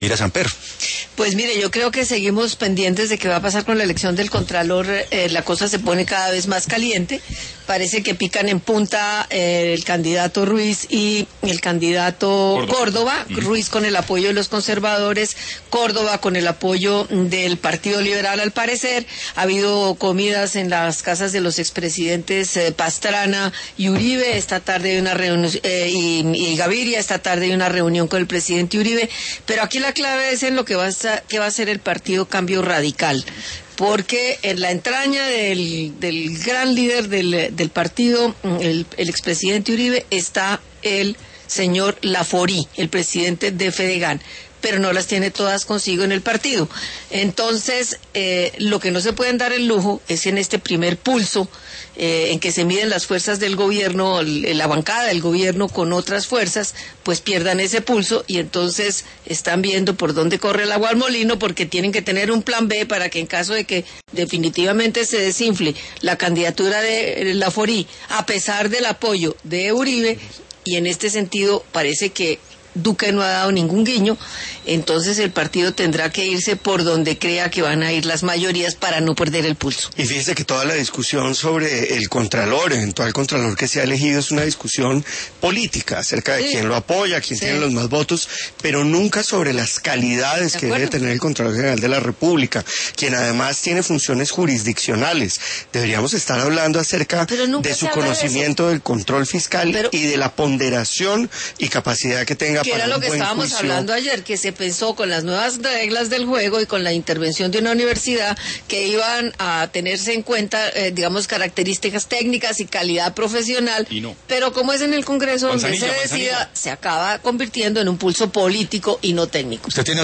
Ir a Samper. Pues mire, yo creo que seguimos pendientes de qué va a pasar con la elección del Contralor. La cosa se pone cada vez más caliente. Parece que pican en punta el candidato Ruiz y el candidato Córdoba. Ruiz con el apoyo de los conservadores, Córdoba con el apoyo del Partido Liberal, al parecer. Ha habido comidas en las casas de los expresidentes Pastrana y Uribe. Esta tarde hay una reunión, y Gaviria, esta tarde hay una reunión con el presidente Uribe. Pero aquí la clave es en lo que va a ser el partido Cambio Radical, porque en la entraña del gran líder del partido, el expresidente Uribe, está el señor Laforí, el presidente de Fedegan, pero no las tiene todas consigo en el partido. Entonces, lo que no se pueden dar el lujo es en este primer pulso, en que se miden las fuerzas del gobierno, la bancada del gobierno con otras fuerzas, pues pierdan ese pulso y entonces están viendo por dónde corre el agua al molino, porque tienen que tener un plan B para que en caso de que definitivamente se desinfle la candidatura de Laforí, a pesar del apoyo de Uribe, y en este sentido parece que Duque no ha dado ningún guiño, entonces el partido tendrá que irse por donde crea que van a ir las mayorías para no perder el pulso. Y fíjese que toda la discusión sobre el Contralor, eventual Contralor que se ha elegido, es una discusión política acerca de quién lo apoya, quién tiene los más votos, pero nunca sobre las calidades que debe tener el Contralor General de la República, quien además tiene funciones jurisdiccionales. Deberíamos estar hablando acerca de su conocimiento del control fiscal y de la ponderación y capacidad que tenga. Que era lo que estábamos hablando ayer, que se pensó con las nuevas reglas del juego y con la intervención de una universidad que iban a tenerse en cuenta, digamos, características técnicas y calidad profesional, pero como es en el Congreso donde se decida, se acaba convirtiendo en un pulso político y no técnico. ¿Usted tiene